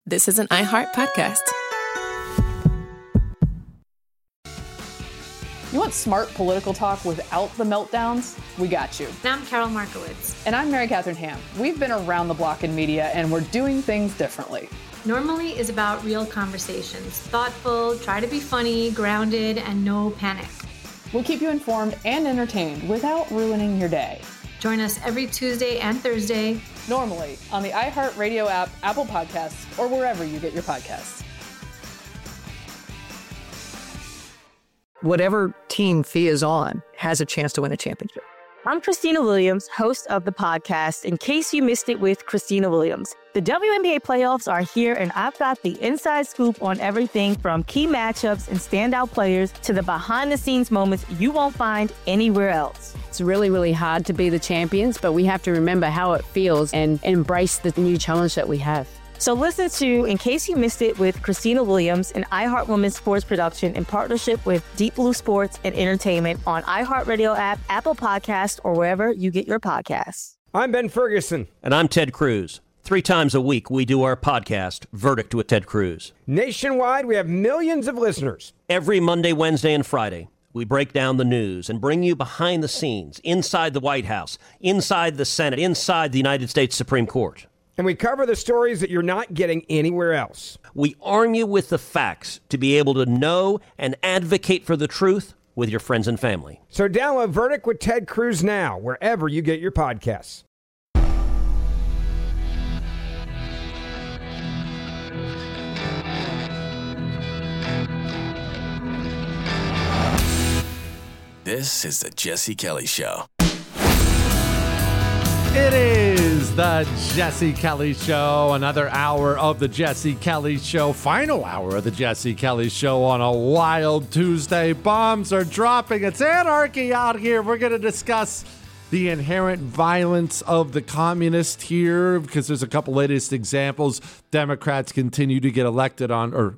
This is an iHeart podcast. You want smart political talk without the meltdowns? We got you. And I'm Carol Markowitz. And I'm Mary Catherine Ham. We've been around the block in media, and we're doing things differently. Normally is about real conversations. Thoughtful, try to be funny, grounded, and no panic. We'll keep you informed and entertained without ruining your day. Join us every Tuesday and Thursday. Normally on the iHeartRadio app, Apple Podcasts, or wherever you get your podcasts. Whatever team Thea is on has a chance to win a championship. I'm Christina Williams, host of the podcast, In Case You Missed It with Christina Williams. The WNBA playoffs are here, and I've got the inside scoop on everything from key matchups and standout players to the behind-the-scenes moments you won't find anywhere else. It's really, really hard to be the champions, but we have to remember how it feels and embrace the new challenge that we have. So listen to In Case You Missed It with Christina Williams, an iHeart Women's Sports production in partnership with Deep Blue Sports and Entertainment on iHeartRadio app, Apple Podcasts, or wherever you get your podcasts. I'm Ben Ferguson. And I'm Ted Cruz. 3 times a week, we do our podcast, Verdict with Ted Cruz. Nationwide, we have millions of listeners. Every Monday, Wednesday, and Friday, we break down the news and bring you behind the scenes, inside the White House, inside the Senate, inside the United States Supreme Court. And we cover the stories that you're not getting anywhere else. We arm you with the facts to be able to know and advocate for the truth with your friends and family. So download Verdict with Ted Cruz now, wherever you get your podcasts. This is the Jesse Kelly Show. It is the Jesse Kelly Show, another hour of the Jesse Kelly Show, final hour of the Jesse Kelly Show on a wild Tuesday. Bombs are dropping. It's anarchy out here. We're going to discuss the inherent violence of the communists here because there's a couple latest examples. Democrats continue to get arrested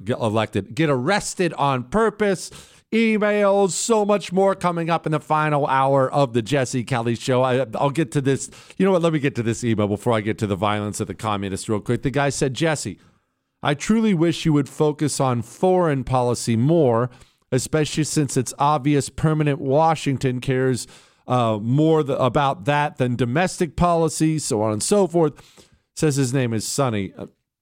on purpose. Emails, so much more coming up in the final hour of the Jesse Kelly Show. I'll get to this. You know what? Let me get to this email before I get to the violence of the communists real quick. The guy said, Jesse, I truly wish you would focus on foreign policy more, especially since it's obvious permanent Washington cares more about that than domestic policy, so on and so forth. Says his name is Sonny.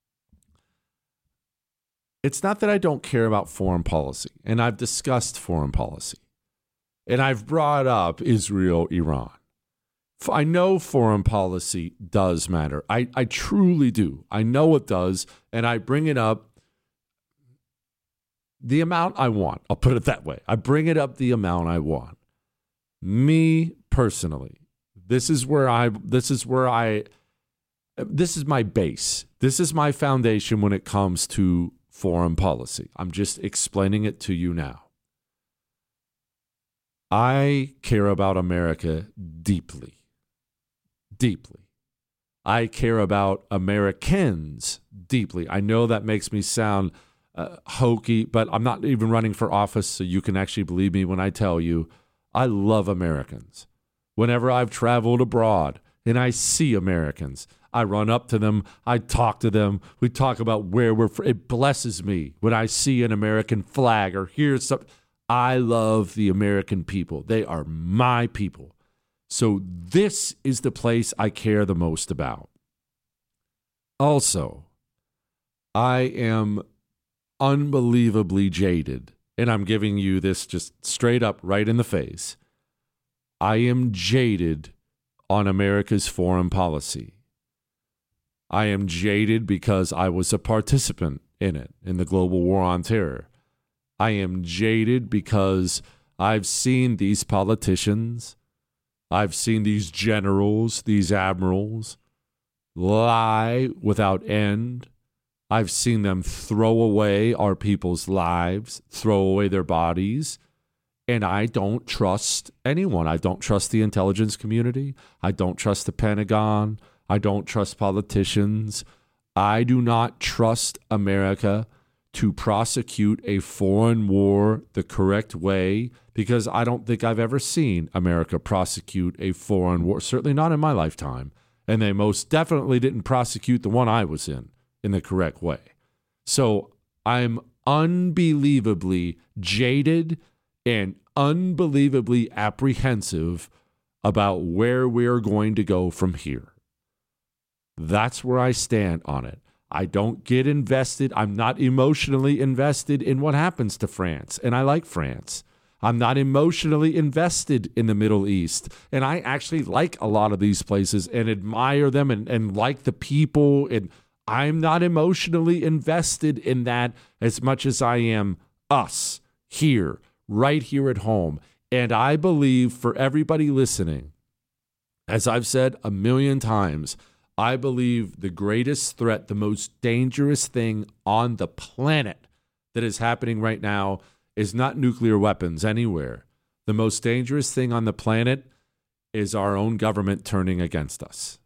It's not that I don't care about foreign policy, and I've discussed foreign policy, and I've brought up Israel, Iran. I know foreign policy does matter. I truly do. I know it does, and I bring it up the amount I want. I'll put it that way. I bring it up the amount I want. Me personally, this is my base. This is my foundation when it comes to foreign policy. I'm just explaining it to you now. I care about America deeply. Deeply. I care about Americans deeply. I know that makes me sound hokey, but I'm not even running for office, so you can actually believe me when I tell you I love Americans. Whenever I've traveled abroad and I see Americans, I run up to them. I talk to them. We talk about where we're from. It blesses me when I see an American flag or hear something. I love the American people. They are my people. So this is the place I care the most about. Also, I am unbelievably jaded, and I'm giving you this just straight up right in the face. I am jaded on America's foreign policy. I am jaded because I was a participant in it, in the global war on terror. I am jaded because I've seen these politicians, I've seen these generals, these admirals lie without end. I've seen them throw away our people's lives, throw away their bodies. And I don't trust anyone. I don't trust the intelligence community. I don't trust the Pentagon. I don't trust politicians. I do not trust America to prosecute a foreign war the correct way because I don't think I've ever seen America prosecute a foreign war, certainly not in my lifetime. And they most definitely didn't prosecute the one I was in the correct way. So I'm unbelievably jaded and unbelievably apprehensive about where we're going to go from here. That's where I stand on it. I don't get invested. I'm not emotionally invested in what happens to France, and I like France. I'm not emotionally invested in the Middle East, and I actually like a lot of these places and admire them and like the people, and I'm not emotionally invested in that as much as I am us here, right here at home. And I believe for everybody listening, as I've said a million times, I believe the greatest threat, the most dangerous thing on the planet that is happening right now is not nuclear weapons anywhere. The most dangerous thing on the planet is our own government turning against us.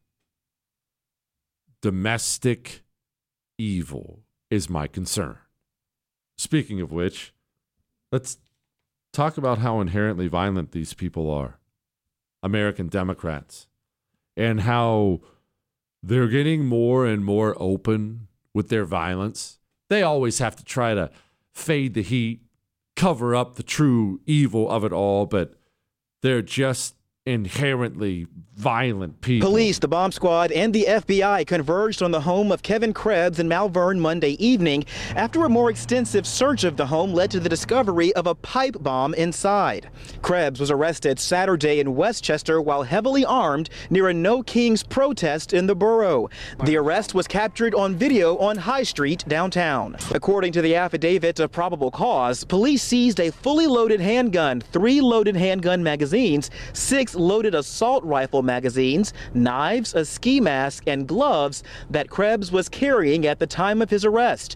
Domestic evil is my concern. Speaking of which, let's talk about how inherently violent these people are, American Democrats, and how they're getting more and more open with their violence. They always have to try to fade the heat, cover up the true evil of it all, but they're just inherently violent people. Police, the bomb squad, and the FBI converged on the home of Kevin Krebs in Malvern Monday evening after a more extensive search of the home led to the discovery of a pipe bomb inside. Krebs was arrested Saturday in Westchester while heavily armed near a No Kings protest in the borough. The arrest was captured on video on High Street downtown. According to the affidavit of probable cause, police seized a fully loaded handgun, 3 loaded handgun magazines, 6 loaded assault rifle magazines, knives, a ski mask, and gloves that Krebs was carrying at the time of his arrest.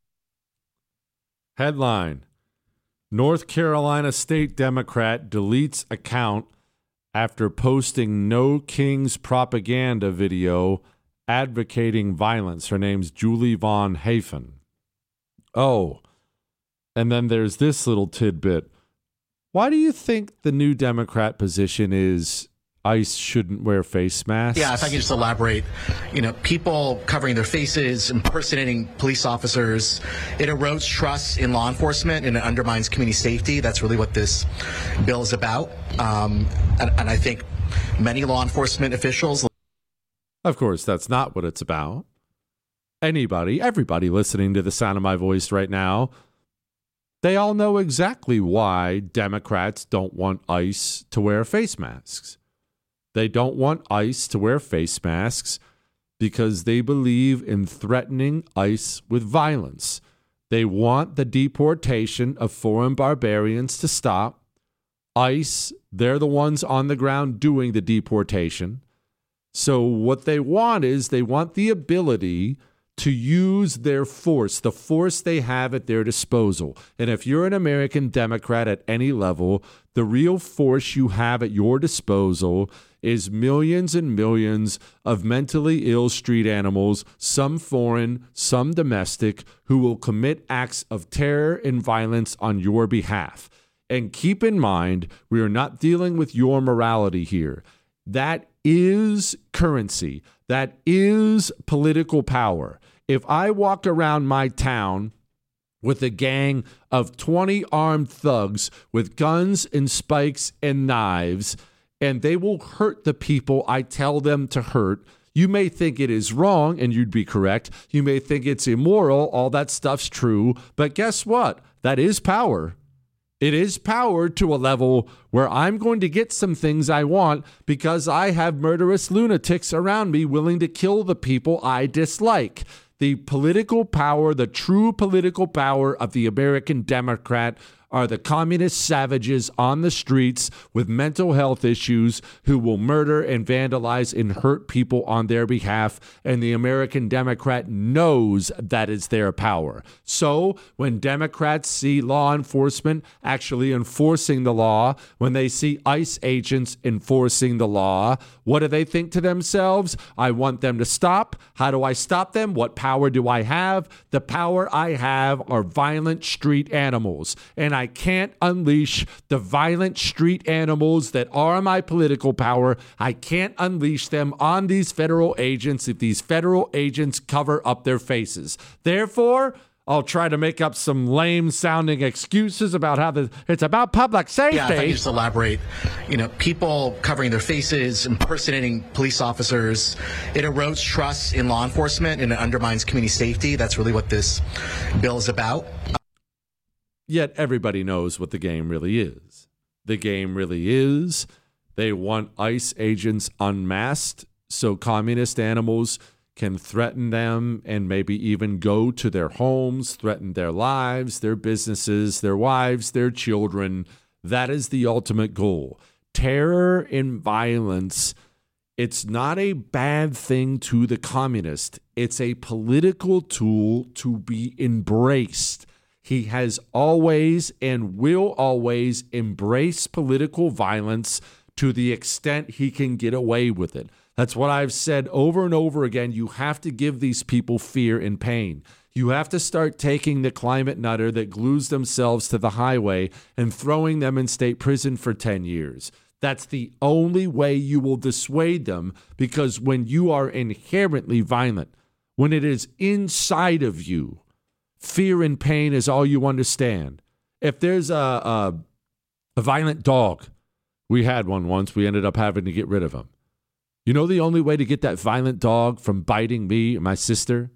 Headline: North Carolina State Democrat deletes account after posting No Kings propaganda video advocating violence. Her name's Julie Von Hafen. Oh, and then there's this little tidbit. Why do you think the new Democrat position is ICE shouldn't wear face masks? Yeah, if I can just elaborate, people covering their faces, impersonating police officers, it erodes trust in law enforcement and it undermines community safety. That's really what this bill is about. And I think many law enforcement officials... Of course, that's not what it's about. Everybody listening to the sound of my voice right now, they all know exactly why Democrats don't want ICE to wear face masks. They don't want ICE to wear face masks because they believe in threatening ICE with violence. They want the deportation of foreign barbarians to stop. ICE, they're the ones on the ground doing the deportation. So what they want is they want the ability to use their force, the force they have at their disposal. And if you're an American Democrat at any level, the real force you have at your disposal is millions and millions of mentally ill street animals, some foreign, some domestic, who will commit acts of terror and violence on your behalf. And keep in mind, we are not dealing with your morality here. That is currency. That is political power. If I walk around my town with a gang of 20 armed thugs with guns and spikes and knives, and they will hurt the people I tell them to hurt, you may think it is wrong, and you'd be correct. You may think it's immoral. All that stuff's true. But guess what? That is power. It is power to a level where I'm going to get some things I want because I have murderous lunatics around me willing to kill the people I dislike. The political power, the true political power of the American Democrat are the communist savages on the streets with mental health issues who will murder and vandalize and hurt people on their behalf. And the American Democrat knows that is their power. So when Democrats see law enforcement actually enforcing the law, when they see ICE agents enforcing the law, what do they think to themselves? I want them to stop. How do I stop them? What power do I have? The power I have are violent street animals. And I can't unleash the violent street animals that are my political power. I can't unleash them on these federal agents if these federal agents cover up their faces. Therefore, I'll try to make up some lame sounding excuses about how it's about public safety. Yeah, if I could just elaborate, people covering their faces, impersonating police officers, it erodes trust in law enforcement and it undermines community safety. That's really what this bill is about. Yet everybody knows what the game really is. The game really is they want ICE agents unmasked so communist animals can threaten them and maybe even go to their homes, threaten their lives, their businesses, their wives, their children. That is the ultimate goal. Terror and violence, it's not a bad thing to the communist. It's a political tool to be embraced. He has always and will always embrace political violence to the extent he can get away with it. That's what I've said over and over again. You have to give these people fear and pain. You have to start taking the climate nutter that glues themselves to the highway and throwing them in state prison for 10 years. That's the only way you will dissuade them, because when you are inherently violent, when it is inside of you, fear and pain is all you understand. If there's a violent dog, we had one once, we ended up having to get rid of him. You know the only way to get that violent dog from biting me and my sister?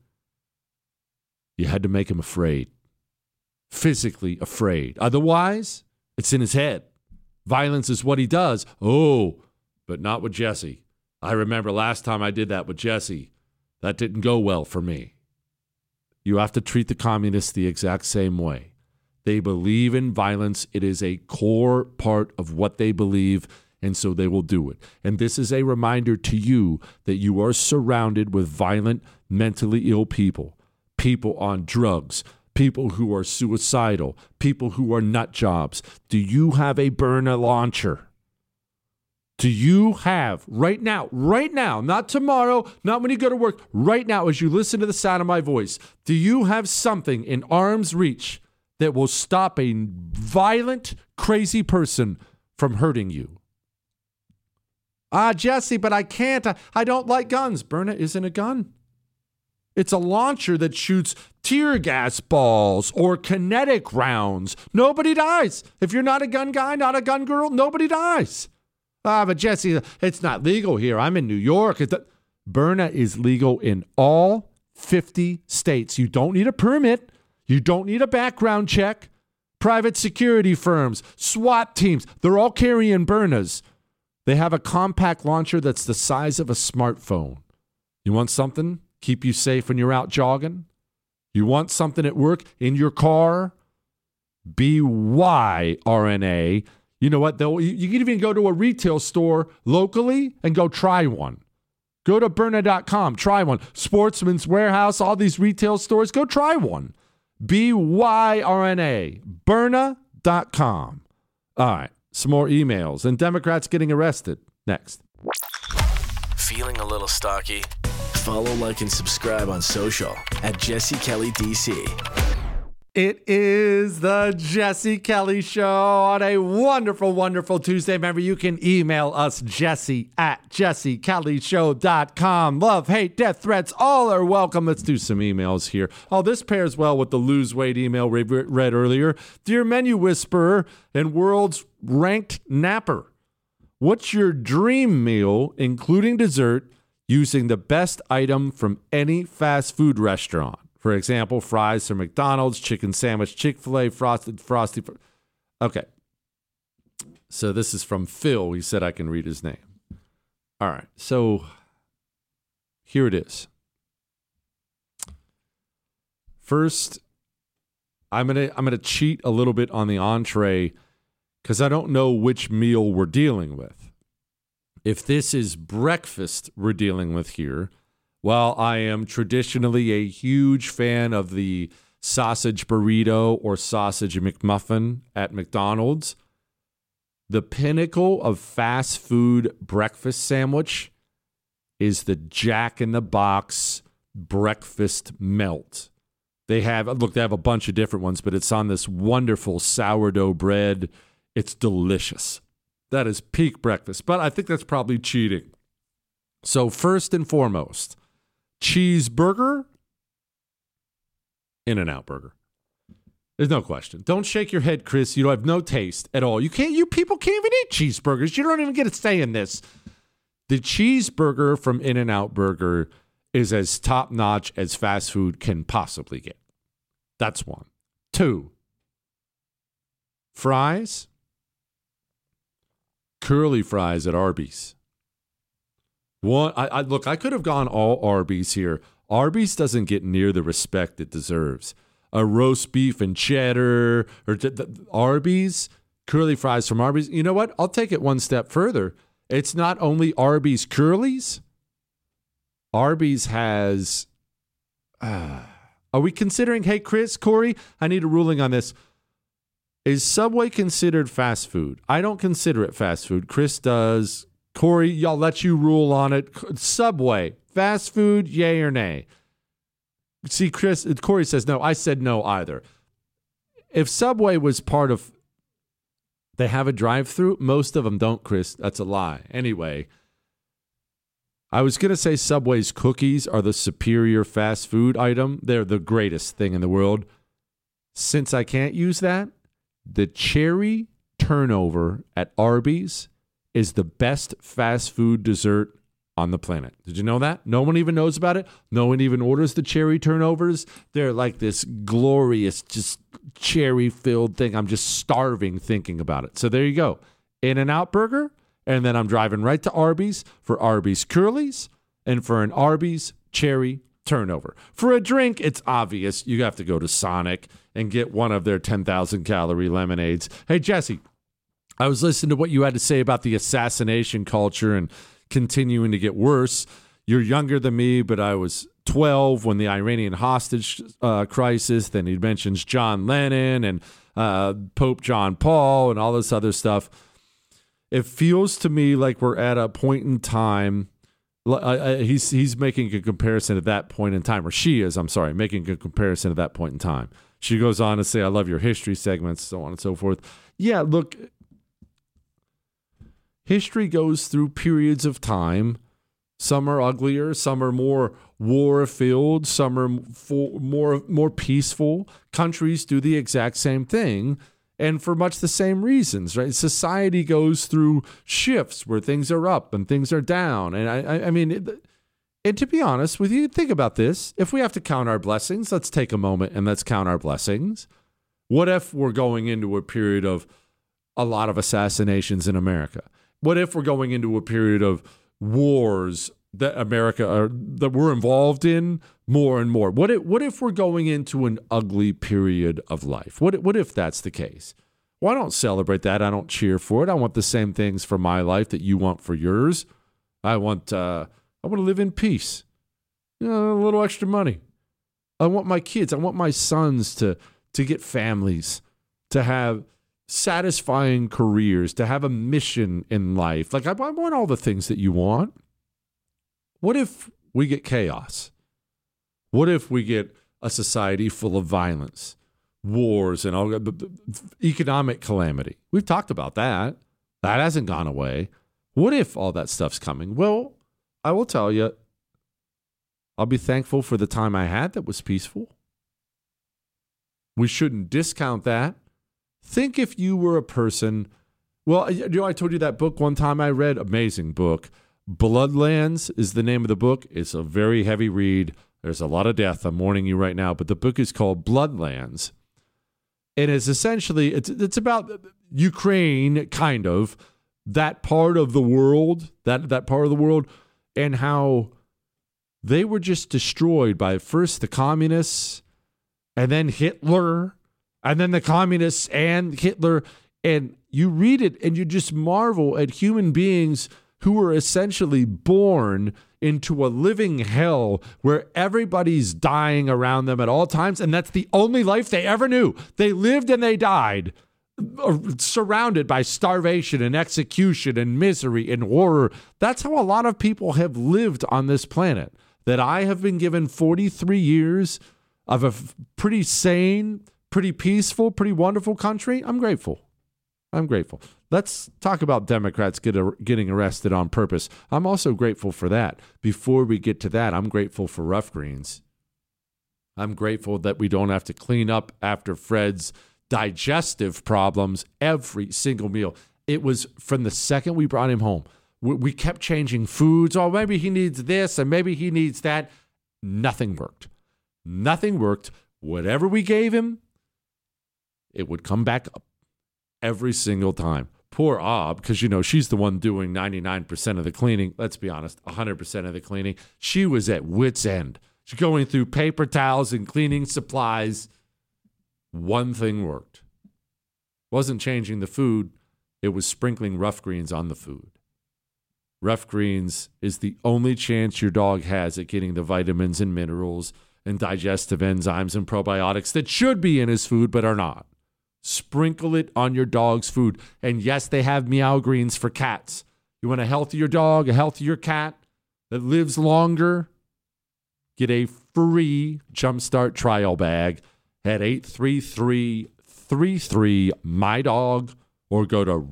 You had to make him afraid. Physically afraid. Otherwise, it's in his head. Violence is what he does. Oh, but not with Jesse. I remember last time I did that with Jesse. That didn't go well for me. You have to treat the communists the exact same way. They believe in violence. It is a core part of what they believe, and so they will do it. And this is a reminder to you that you are surrounded with violent, mentally ill people, people on drugs, people who are suicidal, people who are nut jobs. Do you have a burner launcher? Do you have, right now, not tomorrow, not when you go to work, right now as you listen to the sound of my voice, do you have something in arm's reach that will stop a violent, crazy person from hurting you? Jesse, but I can't. I don't like guns. Berna isn't a gun. It's a launcher that shoots tear gas balls or kinetic rounds. Nobody dies. If you're not a gun guy, not a gun girl, nobody dies. But Jesse, it's not legal here. I'm in New York. Berna is legal in all 50 states. You don't need a permit. You don't need a background check. Private security firms, SWAT teams, they're all carrying Bernas. They have a compact launcher that's the size of a smartphone. You want something? Keep you safe when you're out jogging? You want something at work, in your car? BYRNA. You know what? You can even go to a retail store locally and go try one. Go to Berna.com. Try one. Sportsman's Warehouse, all these retail stores. Go try one. BYRNA. Berna.com. All right. Some more emails. And Democrats getting arrested. Next. Feeling a little stocky? Follow, like, and subscribe on social at Jesse Kelly DC. It is the Jesse Kelly Show on a wonderful, wonderful Tuesday. Remember, you can email us, Jesse at jessekellyshow.com. Love, hate, death threats, all are welcome. Let's do some emails here. Oh, this pairs well with the lose weight email we read earlier. Dear Menu Whisperer and World's Ranked Napper, what's your dream meal, including dessert, using the best item from any fast food restaurant? For example, fries from McDonald's, chicken sandwich, Chick-fil-A, Frosty. Okay. So this is from Phil. He said I can read his name. All right. So here it is. First, I'm gonna cheat a little bit on the entree because I don't know which meal we're dealing with. If this is breakfast we're dealing with here, while I am traditionally a huge fan of the sausage burrito or sausage McMuffin at McDonald's, the pinnacle of fast food breakfast sandwich is the Jack in the Box breakfast melt. They have a bunch of different ones, but it's on this wonderful sourdough bread. It's delicious. That is peak breakfast, but I think that's probably cheating. So first and foremost, cheeseburger In-N-Out Burger. There's no question. Don't shake your head, Chris. You have no taste at all. You people can't even eat cheeseburgers. You don't even get a say in this. The cheeseburger from In-N-Out Burger is as top-notch as fast food can possibly get. That's one. 2, fries. Curly fries at Arby's. One, look, I could have gone all Arby's here. Arby's doesn't get near the respect it deserves. A roast beef and cheddar, or Arby's, curly fries from Arby's. You know what? I'll take it one step further. It's not only Arby's curlies. Arby's has, are we considering, hey, Chris, Corey, I need a ruling on this. Is Subway considered fast food? I don't consider it fast food. Chris does. Corey, I'll let you rule on it. Subway, fast food, yay or nay? See, Corey says no. I said no either. If Subway was part of, they have a drive-through. Most of them don't, Chris. That's a lie. Anyway, I was going to say Subway's cookies are the superior fast food item. They're the greatest thing in the world. Since I can't use that, the cherry turnover at Arby's is the best fast food dessert on the planet. Did you know that? No one even knows about it. No one even orders the cherry turnovers. They're like this glorious, just cherry-filled thing. I'm just starving thinking about it. So there you go. In-N-Out Burger, and then I'm driving right to Arby's for Arby's Curlies and for an Arby's cherry turnover. For a drink, it's obvious. You have to go to Sonic and get one of their 10,000-calorie lemonades. Hey, Jesse, I was listening to what you had to say about the assassination culture and continuing to get worse. You're younger than me, but I was 12 when the Iranian hostage crisis. Then he mentions John Lennon and Pope John Paul and all this other stuff. It feels to me like we're at a point in time. He's making a comparison at that point in time, or she is, I'm sorry, making a comparison at that point in time. She goes on to say, I love your history segments, so on and so forth. Yeah, look, history goes through periods of time. Some are uglier, some are more war-filled, some are more peaceful. Countries do the exact same thing, and for much the same reasons, right? Society goes through shifts where things are up and things are down. And I mean, and to be honest with you, think about this. If we have to count our blessings, let's take a moment and let's count our blessings. What if we're going into a period of a lot of assassinations in America? What if we're going into a period of wars that that we're involved in more and more? What if we're going into an ugly period of life? What if that's the case? Well, I don't celebrate that. I don't cheer for it. I want the same things for my life that you want for yours. I want to live in peace. A little extra money. I want my kids. I want my sons to get families, to have satisfying careers, to have a mission in life. Like I want all the things that you want. What if we get chaos? What if we get a society full of violence, wars, and all economic calamity? We've talked about that. That hasn't gone away. What if all that stuff's coming? Well, I will tell you, I'll be thankful for the time I had that was peaceful. We shouldn't discount that. Think if you were a person, well, I told you that book one time I read, amazing book. Bloodlands is the name of the book. It's a very heavy read. There's a lot of death. I'm warning you right now, but the book is called Bloodlands. And it's essentially, it's about Ukraine, kind of, that part of the world, that part of the world, and how they were just destroyed by first the communists and then Hitler and then the communists and Hitler. And you read it and you just marvel at human beings who were essentially born into a living hell where everybody's dying around them at all times. And that's the only life they ever knew. They lived and they died, surrounded by starvation and execution and misery and horror. That's how a lot of people have lived on this planet. That I have been given 43 years of a pretty sane, pretty peaceful, pretty wonderful country. I'm grateful. Let's talk about Democrats getting arrested on purpose. I'm also grateful for that. Before we get to that, I'm grateful for rough greens. I'm grateful that we don't have to clean up after Fred's digestive problems every single meal. It was from the second we brought him home. We kept changing foods. Oh, maybe he needs this and maybe he needs that. Nothing worked. Nothing worked. Whatever we gave him, it would come back up every single time. Poor Ob, because, she's the one doing 99% of the cleaning. Let's be honest, 100% of the cleaning. She was at wit's end. She's going through paper towels and cleaning supplies. One thing worked. Wasn't changing the food. It was sprinkling Rough Greens on the food. Rough Greens is the only chance your dog has at getting the vitamins and minerals and digestive enzymes and probiotics that should be in his food but are not. Sprinkle it on your dog's food. And yes, they have Meow Greens for cats. You want a healthier dog, a healthier cat that lives longer? Get a free Jumpstart trial bag at 833-33-MY-DOG or go to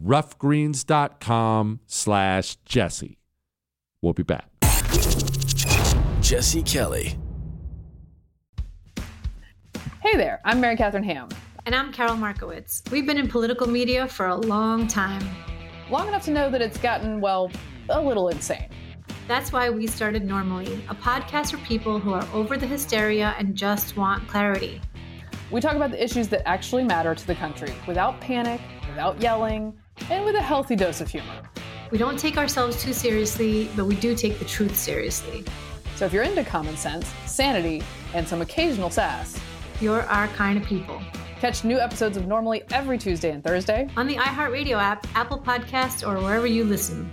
roughgreens.com/Jesse. We'll be back. Jesse Kelly. Hey there, I'm Mary Catherine Ham. And I'm Carol Markowitz. We've been in political media for a long time. Long enough to know that it's gotten, well, a little insane. That's why we started Normally, a podcast for people who are over the hysteria and just want clarity. We talk about the issues that actually matter to the country without panic, without yelling, and with a healthy dose of humor. We don't take ourselves too seriously, but we do take the truth seriously. So if you're into common sense, sanity, and some occasional sass, you're our kind of people. Catch new episodes of Normally every Tuesday and Thursday on the iHeartRadio app, Apple Podcasts, or wherever you listen.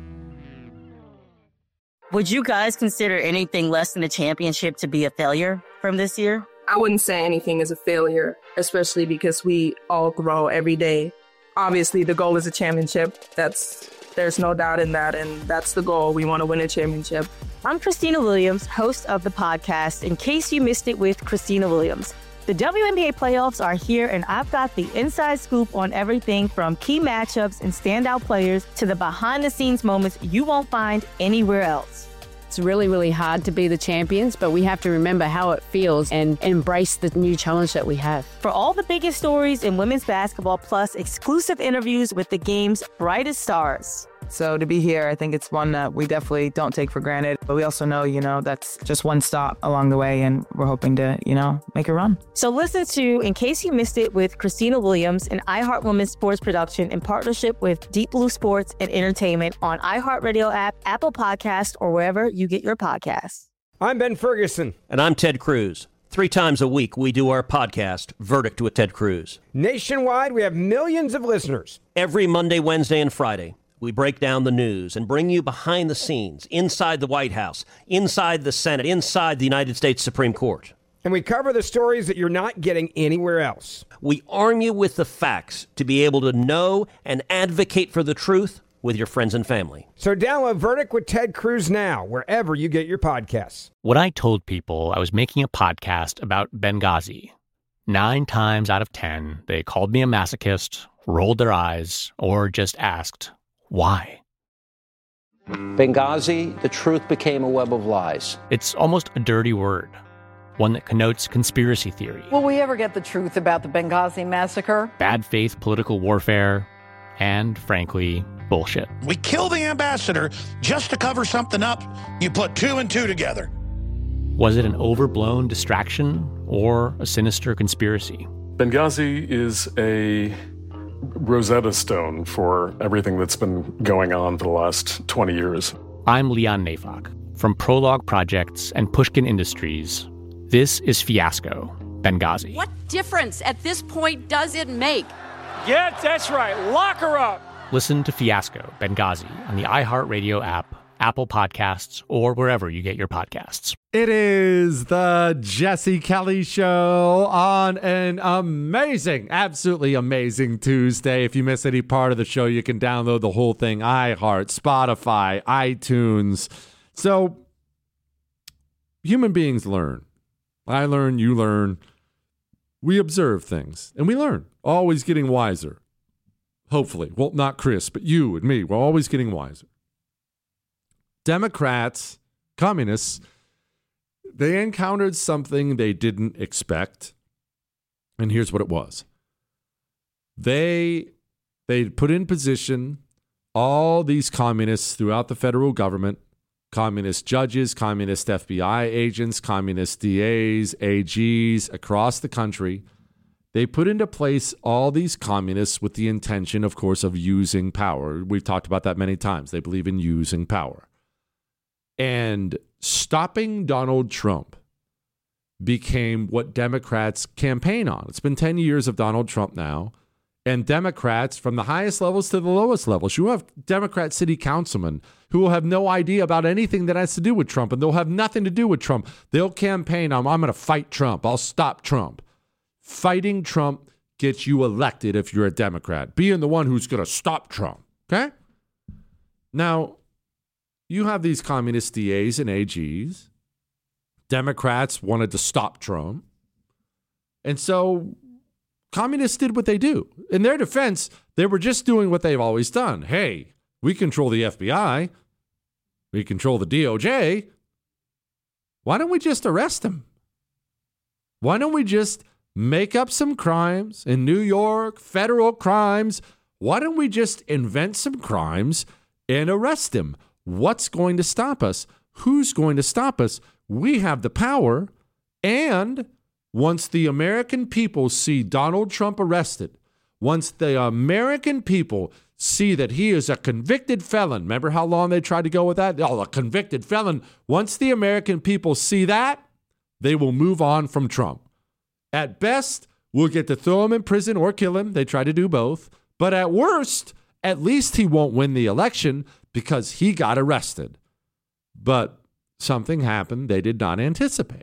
Would you guys consider anything less than a championship to be a failure from this year? I wouldn't say anything is a failure, especially because we all grow every day. Obviously, the goal is a championship. There's no doubt in that, and that's the goal. We want to win a championship. I'm Christina Williams, host of the podcast In Case You Missed It with Christina Williams. The WNBA playoffs are here, and I've got the inside scoop on everything from key matchups and standout players to the behind-the-scenes moments you won't find anywhere else. It's really, really hard to be the champions, but we have to remember how it feels and embrace the new challenge that we have. For all the biggest stories in women's basketball, plus exclusive interviews with the game's brightest stars. So to be here, I think it's one that we definitely don't take for granted. But we also know, that's just one stop along the way, and we're hoping to, make a run. So listen to In Case You Missed It with Christina Williams, an iHeart Women's sports production in partnership with Deep Blue Sports and Entertainment on iHeartRadio app, Apple Podcasts, or wherever you get your podcasts. I'm Ben Ferguson. And I'm Ted Cruz. 3 times a week, we do our podcast, Verdict with Ted Cruz. Nationwide, we have millions of listeners. Every Monday, Wednesday, and Friday, we break down the news and bring you behind the scenes, inside the White House, inside the Senate, inside the United States Supreme Court. And we cover the stories that you're not getting anywhere else. We arm you with the facts to be able to know and advocate for the truth with your friends and family. So download Verdict with Ted Cruz now, wherever you get your podcasts. When I told people I was making a podcast about Benghazi, 9 times out of 10, they called me a masochist, rolled their eyes, or just asked, why? Benghazi, the truth became a web of lies. It's almost a dirty word, one that connotes conspiracy theory. Will we ever get the truth about the Benghazi massacre? Bad faith political warfare, and, frankly, bullshit. We kill the ambassador just to cover something up. You put 2 and 2 together. Was it an overblown distraction or a sinister conspiracy? Benghazi is a Rosetta Stone for everything that's been going on for the last 20 years. I'm Leon Neyfakh. From Prologue Projects and Pushkin Industries, this is Fiasco, Benghazi. What difference at this point does it make? Yeah, that's right. Lock her up. Listen to Fiasco, Benghazi on the iHeartRadio app, Apple Podcasts, or wherever you get your podcasts. It is the Jesse Kelly Show on an amazing, absolutely amazing Tuesday. If you miss any part of the show, you can download the whole thing, iHeart, Spotify, iTunes. So human beings learn. I learn, you learn. We observe things, and we learn, always getting wiser. Hopefully. Well, not Chris, but you and me. We're always getting wiser. Democrats, communists, They encountered something they didn't expect. And here's what it was. They put in position all these communists throughout the federal government, communist judges, communist FBI agents, communist DAs, AGs across the country. They put into place all these communists with the intention, of course, of using power. We've talked about that many times. They believe in using power. And stopping Donald Trump became what Democrats campaign on. It's been 10 years of Donald Trump now. And Democrats, from the highest levels to the lowest levels, you have Democrat city councilmen who will have no idea about anything that has to do with Trump, and they'll have nothing to do with Trump. They'll campaign on, I'm going to fight Trump. I'll stop Trump. Fighting Trump gets you elected if you're a Democrat. Being the one who's going to stop Trump, okay? Now, you have these communist DAs and AGs. Democrats wanted to stop Trump. And so communists did what they do. In their defense, they were just doing what they've always done. Hey, we control the FBI. We control the DOJ. Why don't we just arrest him? Why don't we just make up some crimes in New York, federal crimes? Why don't we just invent some crimes and arrest him? What's going to stop us? Who's going to stop us? We have the power. And once the American people see Donald Trump arrested, once the American people see that he is a convicted felon, remember how long they tried to go with that? Oh, a convicted felon. Once the American people see that, they will move on from Trump. At best, we'll get to throw him in prison or kill him. They try to do both. But at worst, at least he won't win the election because he got arrested. But something happened they did not anticipate.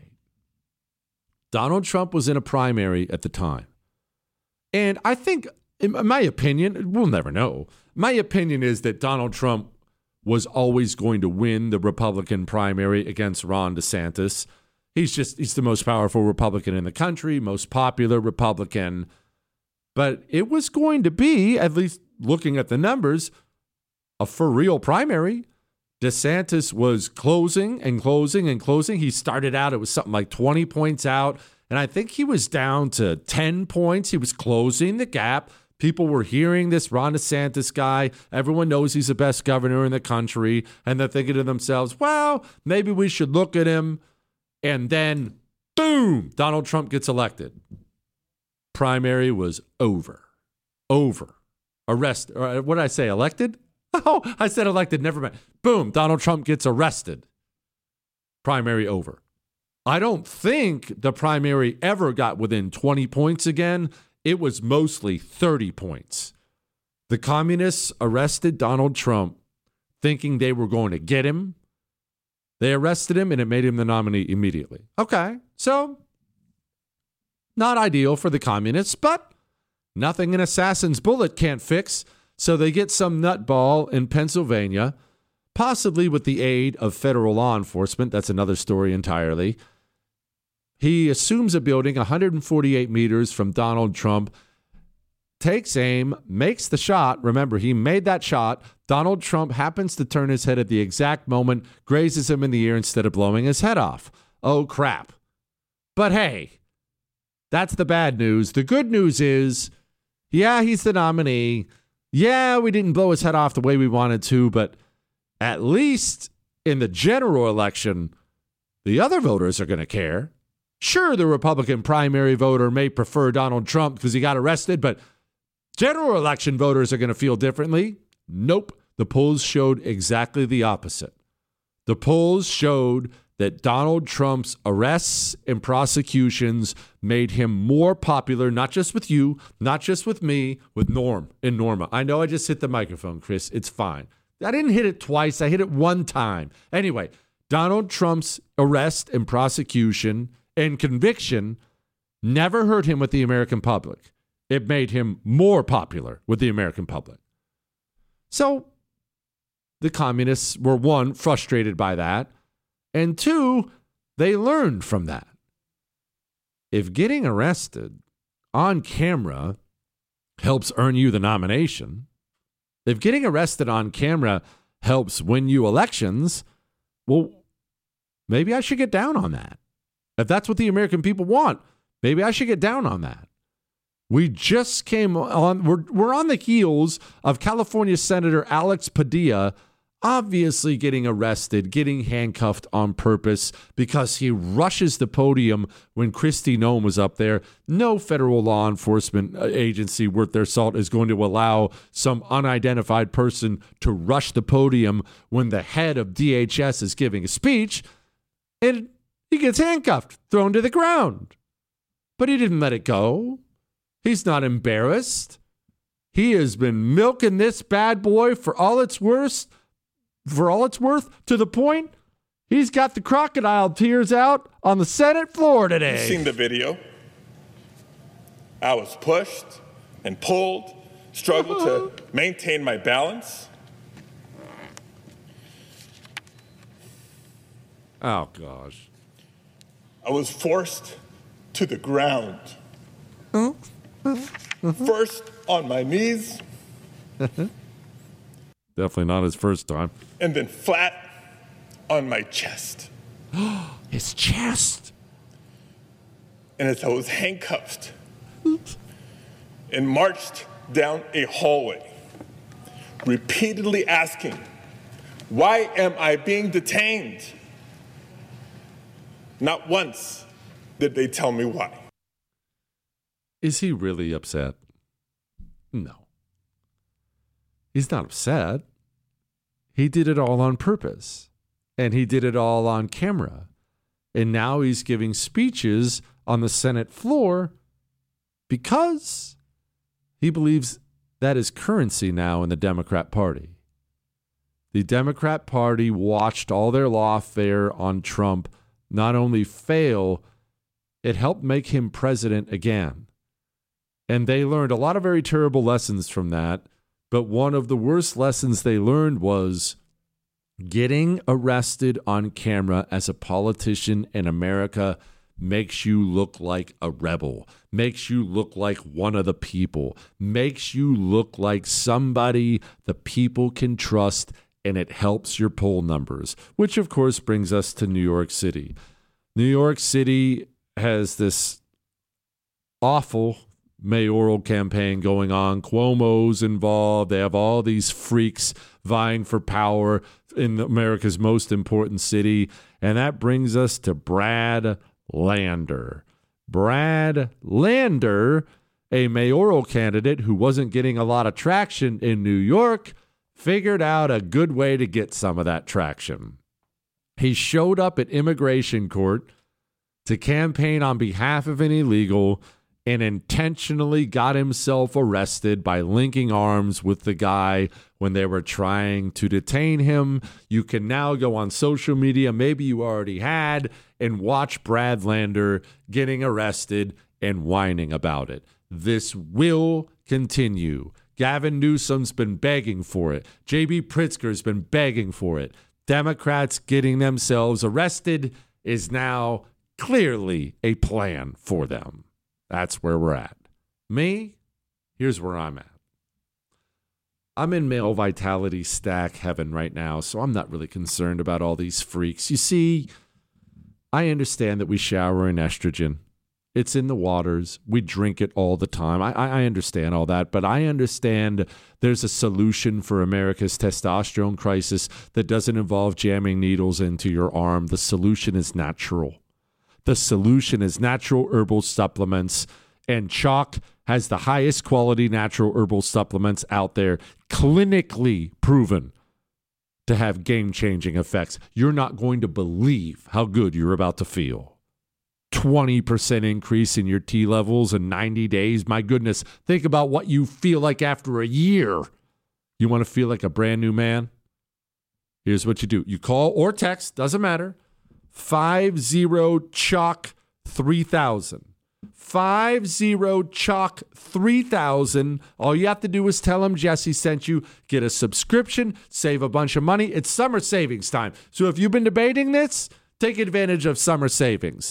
Donald Trump was in a primary at the time. And I think, in my opinion, we'll never know. My opinion is that Donald Trump was always going to win the Republican primary against Ron DeSantis. He's the most powerful Republican in the country, most popular Republican. But it was going to be, at least looking at the numbers, a for real primary. DeSantis was closing and closing and closing. He started out, it was something like 20 points out. And I think he was down to 10 points. He was closing the gap. People were hearing this Ron DeSantis guy. Everyone knows he's the best governor in the country. And they're thinking to themselves, well, maybe we should look at him. And then, boom, Donald Trump gets elected. Primary was over. Arrested. What did I say, elected? Oh, I said elected, never mind. Boom, Donald Trump gets arrested. Primary over. I don't think the primary ever got within 20 points again. It was mostly 30 points. The communists arrested Donald Trump thinking they were going to get him. They arrested him and it made him the nominee immediately. Okay, so not ideal for the communists, but nothing an assassin's bullet can't fix. So they get some nutball in Pennsylvania, possibly with the aid of federal law enforcement. That's another story entirely. He assumes a building 148 meters from Donald Trump, takes aim, makes the shot. Remember, he made that shot. Donald Trump happens to turn his head at the exact moment, grazes him in the ear instead of blowing his head off. Oh, crap. But hey, that's the bad news. The good news is, yeah, he's the nominee. Yeah, we didn't blow his head off the way we wanted to, but at least in the general election, the other voters are going to care. Sure, the Republican primary voter may prefer Donald Trump because he got arrested, but general election voters are going to feel differently. Nope. The polls showed exactly the opposite. The polls showed that Donald Trump's arrests and prosecutions made him more popular, not just with you, not just with me, with Norm and Norma. I know I just hit the microphone, Chris. It's fine. I didn't hit it twice. I hit it one time. Anyway, Donald Trump's arrest and prosecution and conviction never hurt him with the American public. It made him more popular with the American public. So the communists were, one, frustrated by that, and two, they learned from that. If getting arrested on camera helps earn you the nomination, if getting arrested on camera helps win you elections, well, Maybe I should get down on that. If that's what the American people want, maybe I should get down on that. We just came on, we're on the heels of California Senator Alex Padilla obviously getting arrested, getting handcuffed on purpose because he rushes the podium when Kristi Noem was up there. No federal law enforcement agency worth their salt is going to allow some unidentified person to rush the podium when the head of DHS is giving a speech, and he gets handcuffed, thrown to the ground. But he didn't let it go. He's not embarrassed. He has been milking this bad boy for all it's worth, to the point he's got the crocodile tears out on the Senate floor today. You've seen the video. I was pushed and pulled, struggled to maintain my balance. Oh, gosh. I was forced to the ground. First on my knees. Definitely not his first time. And then flat on my chest. His chest. And as I was handcuffed and marched down a hallway, repeatedly asking, why am I being detained? Not once did they tell me why. Is he really upset? No. He's not upset. He did it all on purpose. And he did it all on camera. And now he's giving speeches on the Senate floor because he believes that is currency now in the Democrat Party. The Democrat Party watched all their lawfare on Trump not only fail, it helped make him president again. And they learned a lot of very terrible lessons from that. But one of the worst lessons they learned was getting arrested on camera as a politician in America makes you look like a rebel, makes you look like one of the people, makes you look like somebody the people can trust, and it helps your poll numbers, which of course brings us to New York City. New York City has this awful mayoral campaign going on. Cuomo's involved. They have all these freaks vying for power in America's most important city. And that brings us to Brad Lander. Brad Lander, a mayoral candidate who wasn't getting a lot of traction in New York, figured out a good way to get some of that traction. He showed up at immigration court to campaign on behalf of an illegal and intentionally got himself arrested by linking arms with the guy when they were trying to detain him. You can now go on social media, maybe you already had, and watch Brad Lander getting arrested and whining about it. This will continue. Gavin Newsom's been begging for it. J.B. Pritzker's been begging for it. Democrats getting themselves arrested is now clearly a plan for them. That's where we're at. Me, here's where I'm at. I'm in male vitality stack heaven right now, so I'm not really concerned about all these freaks. You see, I understand that we shower in estrogen. It's in the waters. We drink it all the time. I understand all that, but I understand there's a solution for America's testosterone crisis that doesn't involve jamming needles into your arm. The solution is natural. The solution is natural herbal supplements, and Choq has the highest quality natural herbal supplements out there, clinically proven to have game-changing effects. You're not going to believe how good you're about to feel. 20% increase in your T levels in 90 days. My goodness, think about what you feel like after a year. You want to feel like a brand new man? Here's what you do. You call or text, doesn't matter, 50-CHOQ-3000. 50-CHOQ-3000. All you have to do is tell them Jesse sent you. Get a subscription, save a bunch of money. It's summer savings time. So if you've been debating this, take advantage of summer savings.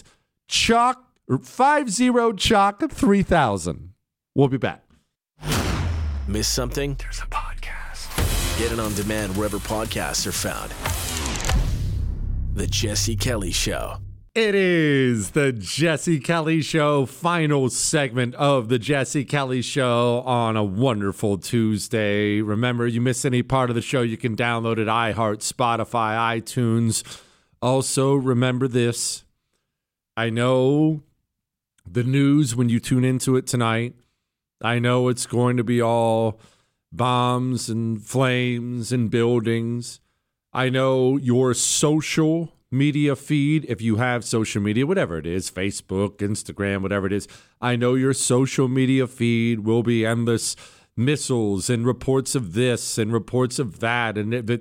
50-CHOQ-3000. We'll be back. Miss something? There's a podcast. Get it on demand wherever podcasts are found. The Jesse Kelly Show. It is the Jesse Kelly Show, final segment of the Jesse Kelly Show on a wonderful Tuesday. Remember, you miss any part of the show, you can download it, iHeart, Spotify, iTunes. Also, remember this. I know the news when you tune into it tonight. I know it's going to be all bombs and flames and buildings. I know your social media feed, if you have social media, whatever it is, Facebook, Instagram, whatever it is, I know your social media feed will be endless missiles and reports of this and reports of that. And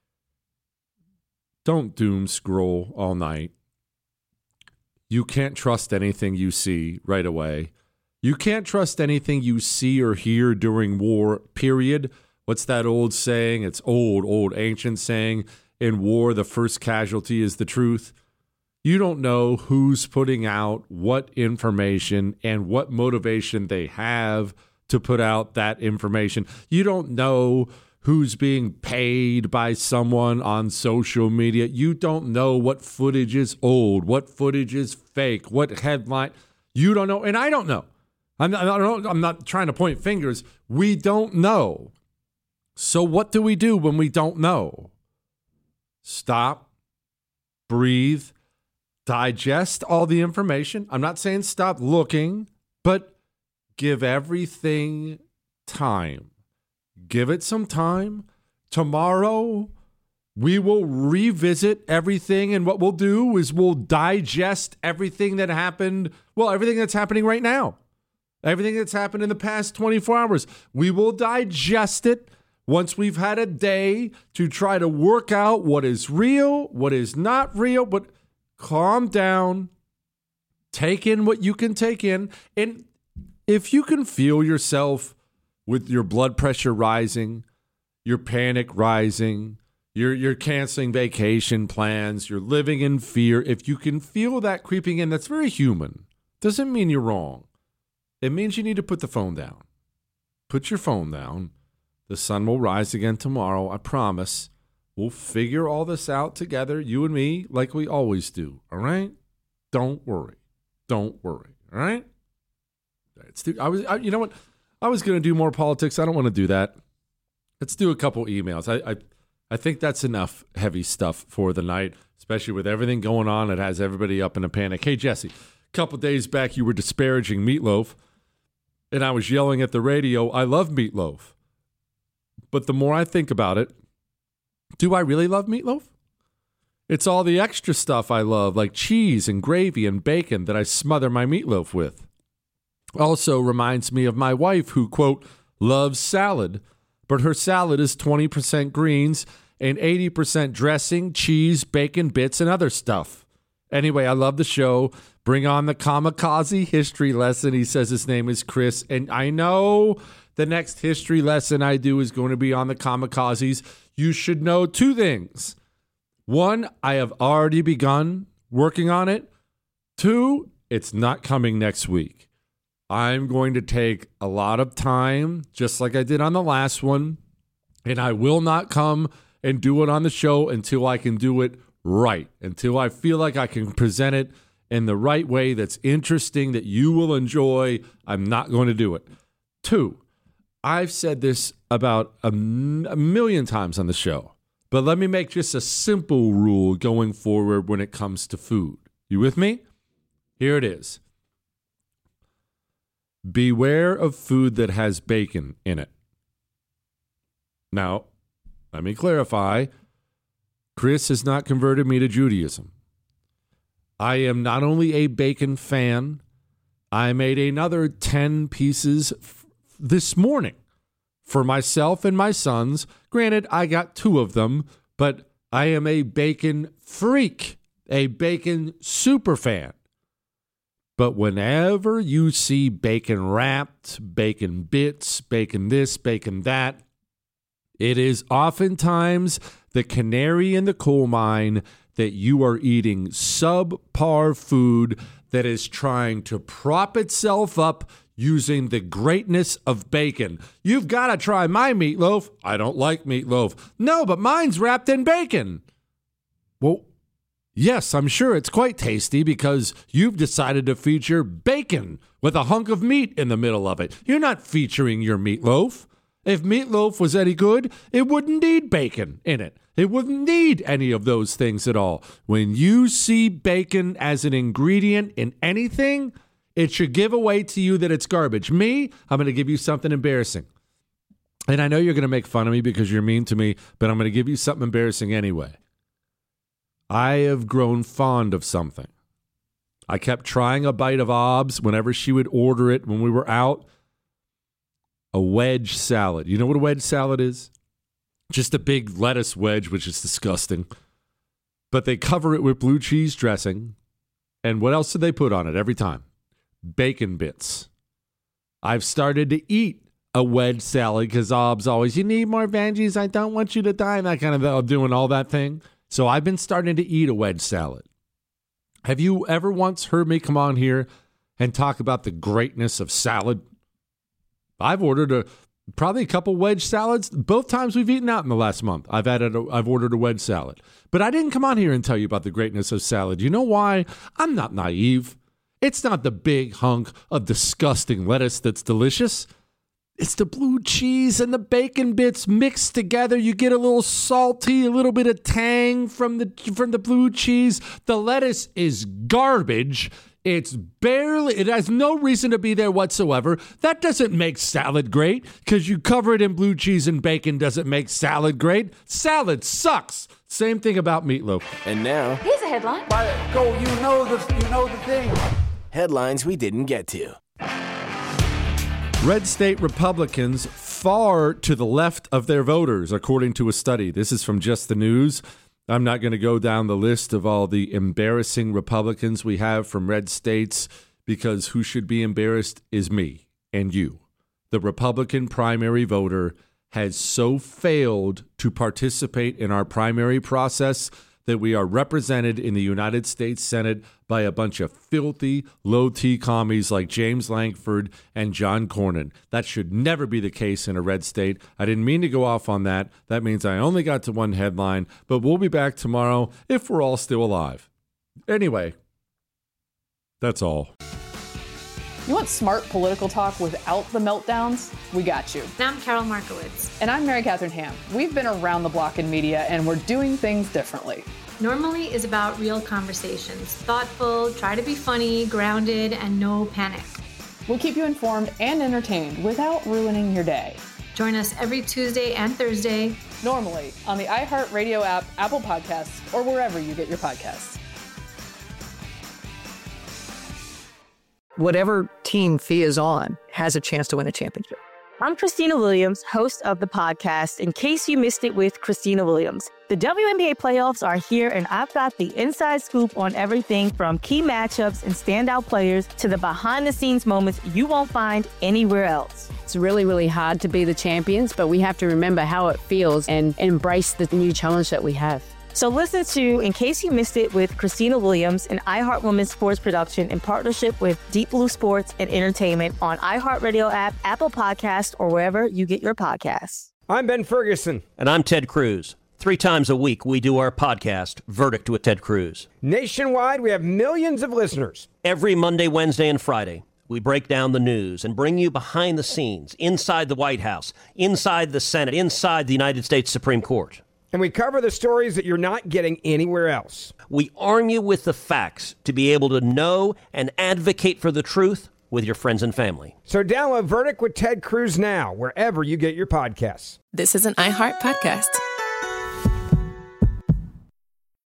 don't doom scroll all night. You can't trust anything you see right away. You can't trust anything you see or hear during war, period. What's that old saying? It's old, ancient saying. In war, the first casualty is the truth. You don't know who's putting out what information and what motivation they have to put out that information. You don't know who's being paid by someone on social media. You don't know what footage is old, what footage is fake, what headline. You don't know, and I don't know. I'm not trying to point fingers. We don't know. So what do we do when we don't know? Stop, breathe, digest all the information. I'm not saying stop looking, but give everything time. Give it some time. Tomorrow, we will revisit everything, and what we'll do is we'll digest everything that happened, everything that's happening right now. Everything that's happened in the past 24 hours. We will digest it once we've had a day to try to work out what is real, what is not real, but calm down, take in what you can take in. And if you can feel yourself with your blood pressure rising, your panic rising, you're canceling vacation plans, you're living in fear, if you can feel that creeping in, that's very human. Doesn't mean you're wrong. It means you need to put the phone down. Put your phone down. The sun will rise again tomorrow, I promise. We'll figure all this out together, you and me, like we always do, all right? Don't worry. Don't worry, all right? You know what? I was going to do more politics. I don't want to do that. Let's do a couple emails. I think that's enough heavy stuff for the night, especially with everything going on. It has everybody up in a panic. Hey, Jesse, a couple days back you were disparaging Meatloaf, and I was yelling at the radio, I love Meatloaf. But the more I think about it, do I really love meatloaf? It's all the extra stuff I love, like cheese and gravy and bacon that I smother my meatloaf with. Also reminds me of my wife who, quote, loves salad, but her salad is 20% greens and 80% dressing, cheese, bacon bits, and other stuff. Anyway, I love the show. Bring on the kamikaze history lesson. He says his name is Chris, and I know the next history lesson I do is going to be on the kamikazes. You should know two things. One, I have already begun working on it. Two, it's not coming next week. I'm going to take a lot of time, just like I did on the last one, and I will not come and do it on the show until I can do it right, until I feel like I can present it in the right way that's interesting, that you will enjoy. I'm not going to do it. Two, I've said this about a million times on the show, but let me make just a simple rule going forward when it comes to food. You with me? Here it is. Beware of food that has bacon in it. Now, let me clarify. Chris has not converted me to Judaism. I am not only a bacon fan, I made another 10 pieces this morning for myself and my sons. Granted, I got 2 of them, but I am a bacon freak, a bacon super fan. But whenever you see bacon wrapped, bacon bits, bacon this, bacon that, it is oftentimes the canary in the coal mine that you are eating subpar food that is trying to prop itself up using the greatness of bacon. You've got to try my meatloaf. I don't like meatloaf. No, but mine's wrapped in bacon. Well, Yes, I'm sure it's quite tasty because you've decided to feature bacon with a hunk of meat in the middle of it. You're not featuring your meatloaf. If meatloaf was any good, it wouldn't need bacon in it. It wouldn't need any of those things at all. When you see bacon as an ingredient in anything, it should give away to you that it's garbage. Me, I'm going to give you something embarrassing. And I know you're going to make fun of me because you're mean to me, but I'm going to give you something embarrassing anyway. I have grown fond of something. I kept trying a bite of Ob's whenever she would order it when we were out. A wedge salad. You know what a wedge salad is? Just a big lettuce wedge, which is disgusting. But they cover it with blue cheese dressing. And what else do they put on it every time? Bacon bits. I've started to eat a wedge salad because Ob's always, you need more veggies, I don't want you to die, and that kind of doing all that thing. So I've been starting to eat a wedge salad. Have you ever once heard me come on here and talk about the greatness of salad? I've ordered probably a couple wedge salads. Both times we've eaten out in the last month, I've ordered a wedge salad. But I didn't come on here and tell you about the greatness of salad. You know why? I'm not naive. It's not the big hunk of disgusting lettuce that's delicious. It's the blue cheese and the bacon bits mixed together. You get a little salty, a little bit of tang from the blue cheese. The lettuce is garbage. It has no reason to be there whatsoever. That doesn't make salad great because you cover it in blue cheese and bacon doesn't make salad great. Salad sucks. Same thing about meatloaf. And now, Here's a headline. Go, you know the thing. headlines we didn't get to. Red state Republicans far to the left of their voters, according to a study. This is from Just the News. I'm not going to go down the list of all the embarrassing Republicans we have from red states because who should be embarrassed is me and you. The Republican primary voter has so failed to participate in our primary process that we are represented in the United States Senate by a bunch of filthy, low-T commies like James Lankford and John Cornyn. That should never be the case in a red state. I didn't mean to go off on that. That means I only got to one headline, but we'll be back tomorrow if we're all still alive. Anyway, that's all. You want smart political talk without the meltdowns? We got you. And I'm Carol Markowitz. And I'm Mary Catherine Ham. We've been around the block in media, and we're doing things differently. Normally is about real conversations. Thoughtful, try to be funny, grounded, and no panic. We'll keep you informed and entertained without ruining your day. Join us every Tuesday and Thursday. Normally on the iHeartRadio app, Apple Podcasts, or wherever you get your podcasts. Whatever team Fia is on has a chance to win a championship. I'm Christina Williams, host of the podcast, In Case You Missed It with Christina Williams. The WNBA playoffs are here, and I've got the inside scoop on everything from key matchups and standout players to the behind-the-scenes moments you won't find anywhere else. It's really, really hard to be the champions, but we have to remember how it feels and embrace the new challenge that we have. So listen to In Case You Missed It with Christina Williams, an iHeart Women's Sports production in partnership with Deep Blue Sports and Entertainment on iHeartRadio app, Apple Podcasts, or wherever you get your podcasts. I'm Ben Ferguson. And I'm Ted Cruz. 3 times a week, we do our podcast, Verdict with Ted Cruz. Nationwide, we have millions of listeners. Every Monday, Wednesday, and Friday, we break down the news and bring you behind the scenes, inside the White House, inside the Senate, inside the United States Supreme Court. And we cover the stories that you're not getting anywhere else. We arm you with the facts to be able to know and advocate for the truth with your friends and family. So download Verdict with Ted Cruz now, wherever you get your podcasts. This is an iHeart podcast.